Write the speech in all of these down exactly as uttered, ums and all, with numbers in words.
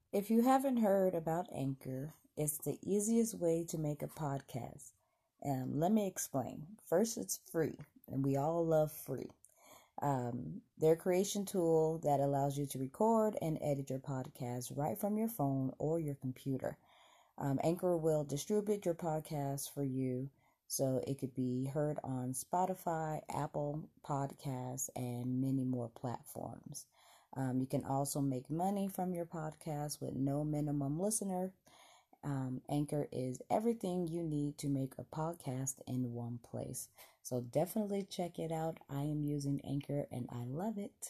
If you haven't heard about Anchor, it's the easiest way to make a podcast. Um, let me explain. First, it's free, and we all love free. Um, they're a creation tool that allows you to record and edit your podcast right from your phone or your computer. Um, Anchor will distribute your podcast for you so it could be heard on Spotify, Apple Podcasts, and many more platforms. Um, you can also make money from your podcast with no minimum listener. Um, Anchor is everything you need to make a podcast in one place. So definitely check it out. I am using Anchor and I love it.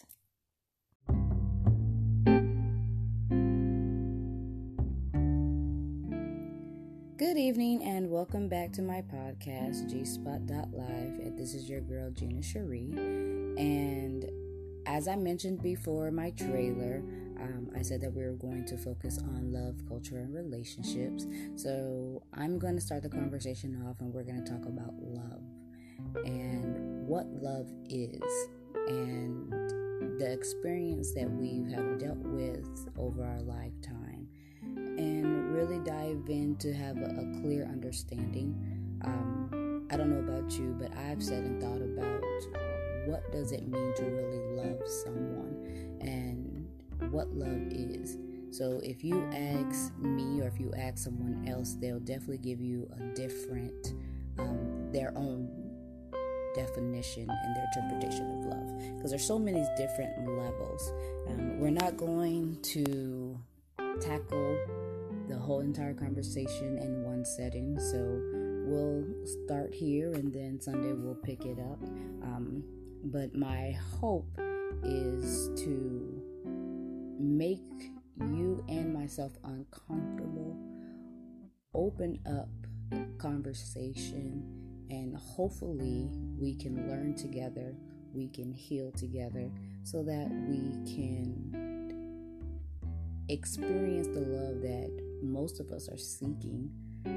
Good evening and welcome back to my podcast, G Spot Live. And this is your girl, Gina Cherie. And as I mentioned before, my trailer, um, I said that we were going to focus on love, culture, and relationships. So I'm going to start the conversation off and we're going to talk about love and what love is and the experience that we have dealt with over our lifetime, and really dive in to have a, a clear understanding. Um, I don't know about you, but I've said and thought about what does it mean to really love someone and what love is. So if you ask me or if you ask someone else, they'll definitely give you a different, um, their own definition and their interpretation of love, because there's so many different levels. Um, we're not going to tackle the whole entire conversation in one setting, so we'll start here and then Sunday we'll pick it up. Um, but my hope is to make you and myself uncomfortable, open up conversation, and hopefully we can learn together, we can heal together, so that we can experience the love that most of us are seeking.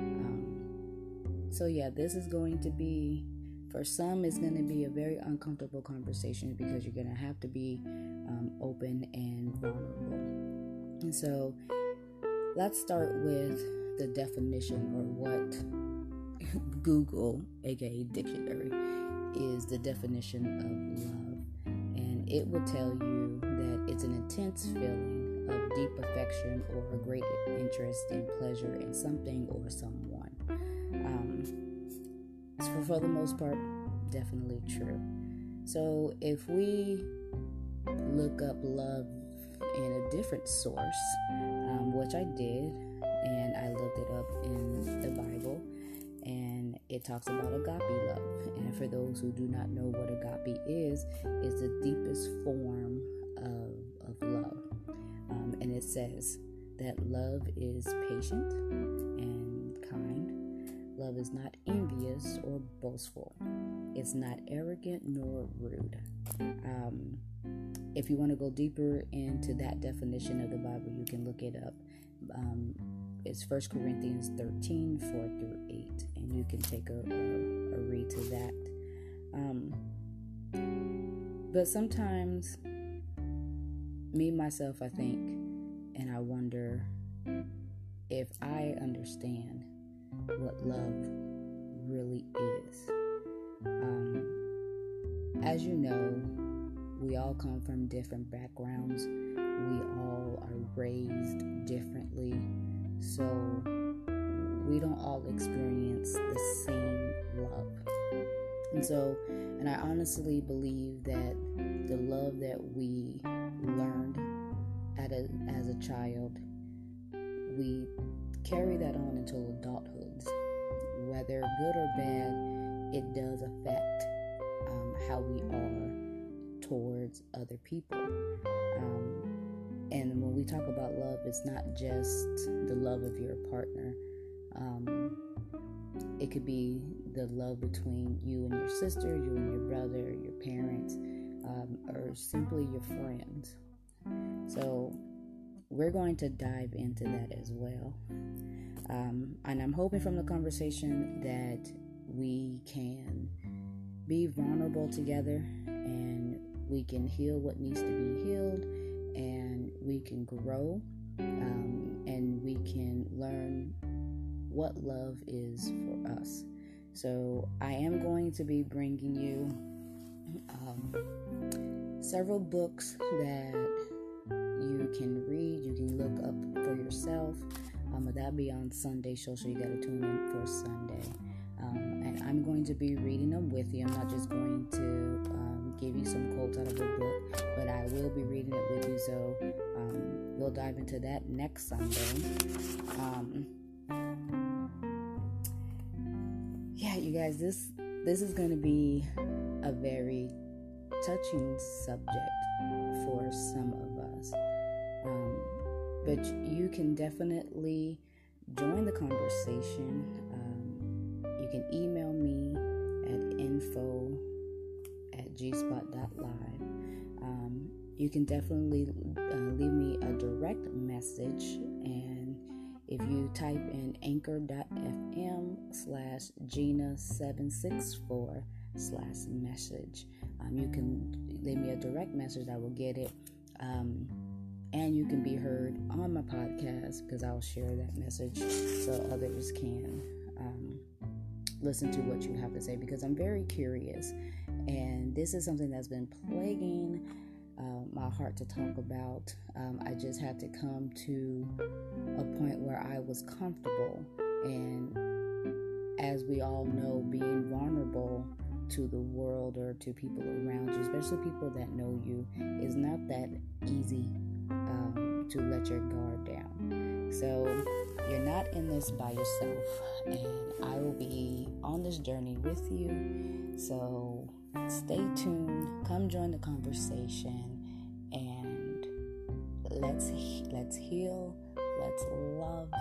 Um, so yeah, this is going to be, for some, it's going to be a very uncomfortable conversation because you're going to have to be um, open and vulnerable. And so let's start with the definition, or what Google, aka dictionary, is the definition of love. And it will tell you that it's an intense feeling of deep affection or a great interest and pleasure in something or someone. Um, for, for the most part, definitely true. So if we look up love in a different source, um, which I did, and I looked it up in the Bible, and it talks about agape love. And for those who do not know what agape is, it's the deepest form of, of love. Um, and it says that love is patient and kind. Love is not envious or boastful. It's not arrogant nor rude. Um, if you want to go deeper into that definition of the Bible, you can look it up. Um, it's First Corinthians thirteen, four through eight, and you can take a, a, a read to that. Um, but sometimes, me, myself, I think, and I wonder if I understand what love really is. Um, as you know, we all come from different backgrounds. We all are raised differently. So we don't all experience the same love. And so, and I honestly believe that the love that we learned at a, as a child, we carry that on until adulthood. Whether good or bad, it does affect um, how we are towards other people. Um, and when we talk about love, it's not just the love of your partner. Um, it could be the love between you and your sister, you and your brother, your parents, um, or simply your friends. So we're going to dive into that as well. Um, and I'm hoping from the conversation that we can be vulnerable together, and we can heal what needs to be healed, and we can grow um, and we can learn what love is for us. So I am going to be bringing you um, several books that you can read, you can look up for yourself. Um, but that'll be on Sunday show, so you got to tune in for Sunday. Um, and I'm going to be reading them with you. I'm not just going to um, give you some quotes out of a book, but I will be reading it with you. So um, we'll dive into that next Sunday. Um, yeah, you guys, this this is going to be a very touching subject for some of us. Um, but you can definitely join the conversation. Um, you can email me at info at g spot dot live. Um, you can definitely uh, leave me a direct message, and if you type in anchor.fm slash Gina seven six four slash message, um, you can leave me a direct message. I will get it. Um, and you can be heard on my podcast, because I'll share that message so others can um, listen to what you have to say, because I'm very curious. And this is something that's been plaguing uh, my heart to talk about. Um, I just had to come to a point where I was comfortable. And as we all know, being vulnerable to the world or to people around you, especially people that know you, is not that easy um, to let your guard down. So you're not in this by yourself, and I will be on this journey with you. So stay tuned, come join the conversation, and let's let's heal, let's love,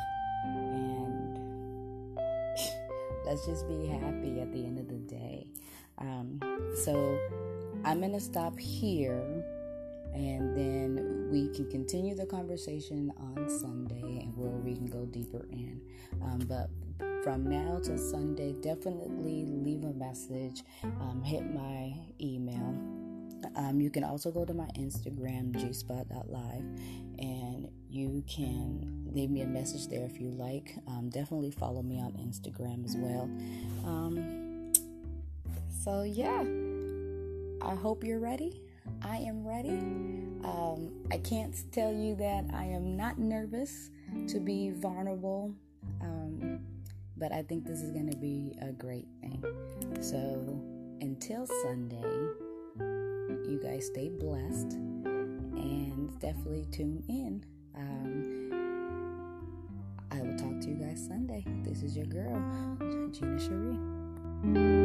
and let's just be happy at the end of the day. Um, so I'm going to stop here, and then we can continue the conversation on Sunday, and where we can go deeper in. Um, but from now to Sunday, definitely leave a message, um, hit my email. Um, you can also go to my Instagram, g spot dot live, and you can leave me a message there if you like. Um, definitely follow me on Instagram as well. Um, So yeah, I hope you're ready. I am ready. Um, I can't tell you that I am not nervous to be vulnerable, um, but I think this is going to be a great thing. So until Sunday, you guys stay blessed, and definitely tune in. Um, I will talk to you guys Sunday. This is your girl, Gina Cherie.